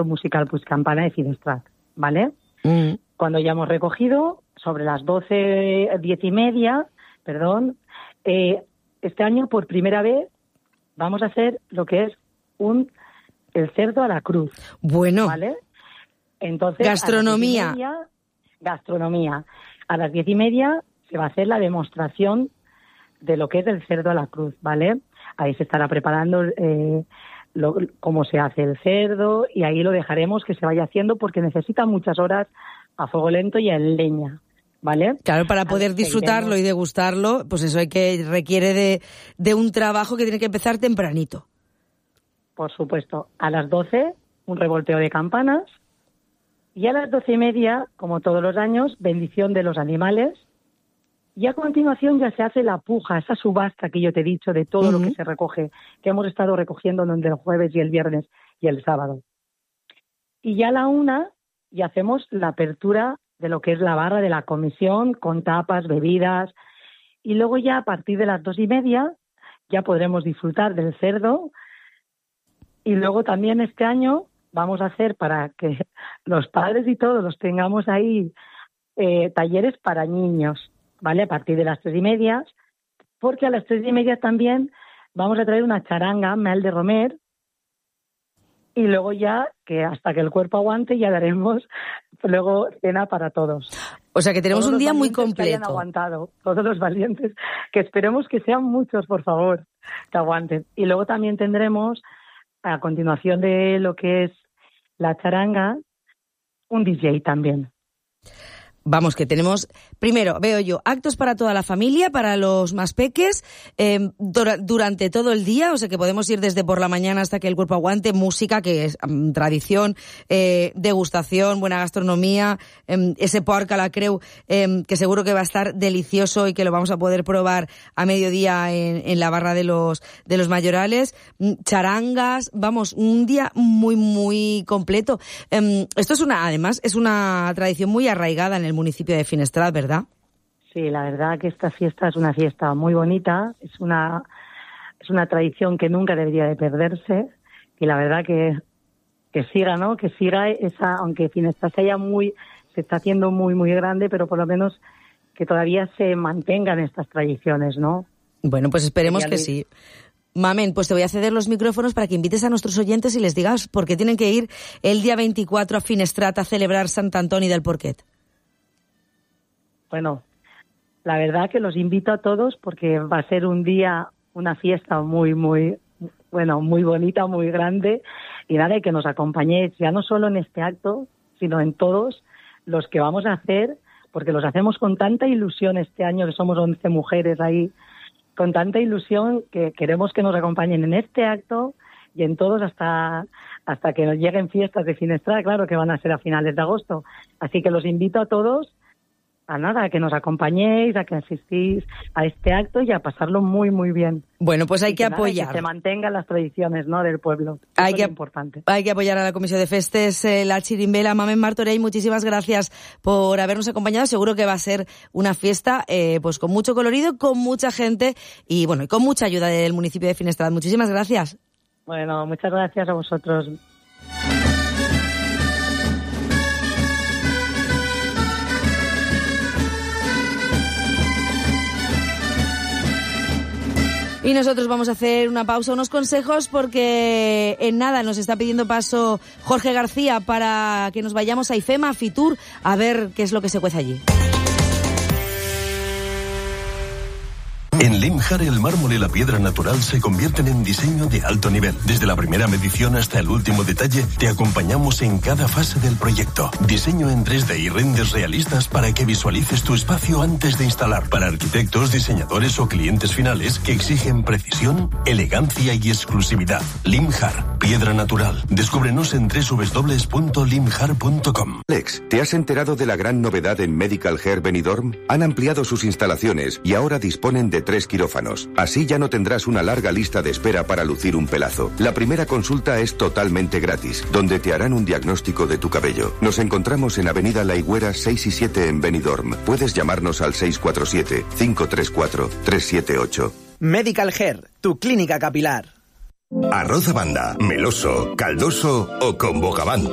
Teatro Musical Puigcampana de Finestrat, ¿vale? Cuando ya hemos recogido, sobre las 10:30, este año por primera vez vamos a hacer lo que es el cerdo a la cruz. Bueno. ¿Vale? Entonces, gastronomía. Gastronomía. A las 10:30 se va a hacer la demostración de lo que es el cerdo a la cruz, ¿vale? Ahí se estará preparando cómo se hace el cerdo y ahí lo dejaremos que se vaya haciendo porque necesita muchas horas a fuego lento y en leña, ¿vale? Claro, para poder disfrutarlo y degustarlo, pues eso requiere de un trabajo que tiene que empezar tempranito. Por supuesto. A las 12, un revolteo de campanas y a las 12:30, como todos los años, bendición de los animales. Y a continuación ya se hace la puja, esa subasta que yo te he dicho de todo lo que se recoge, que hemos estado recogiendo entre el jueves y el viernes y el sábado. Y ya a la 1 ya hacemos la apertura de lo que es la barra de la comisión, con tapas, bebidas. Y luego ya a partir de las 2:30 ya podremos disfrutar del cerdo. Y luego también este año vamos a hacer, para que los padres y todos los tengamos ahí, talleres para niños, ¿vale? A partir de las 3:30, porque a las 3:30 también vamos a traer una charanga, Mel de Romer, y luego ya, que hasta que el cuerpo aguante, ya daremos luego cena para todos. O sea que tenemos un día muy completo. Que hayan aguantado, todos los valientes, que esperemos que sean muchos, por favor, que aguanten. Y luego también tendremos, a continuación de lo que es la charanga, un DJ también. Vamos, que tenemos, primero, veo yo, actos para toda la familia, para los más peques, durante todo el día, o sea que podemos ir desde por la mañana hasta que el cuerpo aguante, música, que es tradición, degustación, buena gastronomía, ese porc a la creu, que seguro que va a estar delicioso y que lo vamos a poder probar a mediodía en la barra de los mayorales, charangas, vamos, un día muy, muy completo. Esto además, es una tradición muy arraigada en el municipio de Finestrat, ¿verdad? Sí, la verdad que esta fiesta es una fiesta muy bonita, es una tradición que nunca debería de perderse y la verdad que siga, ¿no? Que siga esa, aunque Finestrat se está haciendo muy, muy grande, pero por lo menos que todavía se mantengan estas tradiciones, ¿no? Bueno, pues esperemos que sí. Mamen, pues te voy a ceder los micrófonos para que invites a nuestros oyentes y les digas por qué tienen que ir el día 24 a Finestrat a celebrar Sant Antoni del Porquet. Bueno, la verdad que los invito a todos porque va a ser un día, una fiesta muy, muy, muy bonita, muy grande. Y nada, y que nos acompañéis ya no solo en este acto, sino en todos los que vamos a hacer, porque los hacemos con tanta ilusión este año, que somos 11 mujeres ahí, con tanta ilusión que queremos que nos acompañen en este acto y en todos hasta que nos lleguen fiestas de Finestrat, claro que van a ser a finales de agosto. Así que los invito a todos a que nos acompañéis, a que asistís a este acto y a pasarlo muy, muy bien. Bueno, pues hay que apoyar. Que se mantengan las tradiciones, ¿no?, del pueblo. Hay que importante. Hay que apoyar a la Comisión de Festes, la Chirimbela. Mamen Martorell, muchísimas gracias por habernos acompañado. Seguro que va a ser una fiesta pues con mucho colorido, con mucha gente y bueno, y con mucha ayuda del municipio de Finestrat. Muchísimas gracias. Bueno, muchas gracias a vosotros. Y nosotros vamos a hacer una pausa, unos consejos, porque en nada nos está pidiendo paso Jorge García para que nos vayamos a IFEMA, a Fitur, a ver qué es lo que se cuece allí. En Limjar el mármol y la piedra natural se convierten en diseño de alto nivel. Desde la primera medición hasta el último detalle, te acompañamos en cada fase del proyecto. Diseño en 3D y renders realistas para que visualices tu espacio antes de instalar. Para arquitectos, diseñadores o clientes finales que exigen precisión, elegancia y exclusividad. Limjar, piedra natural. Descúbrenos en www.limjar.com. Alex, ¿te has enterado de la gran novedad en Medical Hair Benidorm? Han ampliado sus instalaciones y ahora disponen de 3 quirófanos. Así ya no tendrás una larga lista de espera para lucir un pelazo. La primera consulta es totalmente gratis, donde te harán un diagnóstico de tu cabello. Nos encontramos en Avenida La Higuera 6 y 7 en Benidorm. Puedes llamarnos al 647-534-378. Medical Hair, tu clínica capilar. Arroz a banda, meloso, caldoso o con bogavant.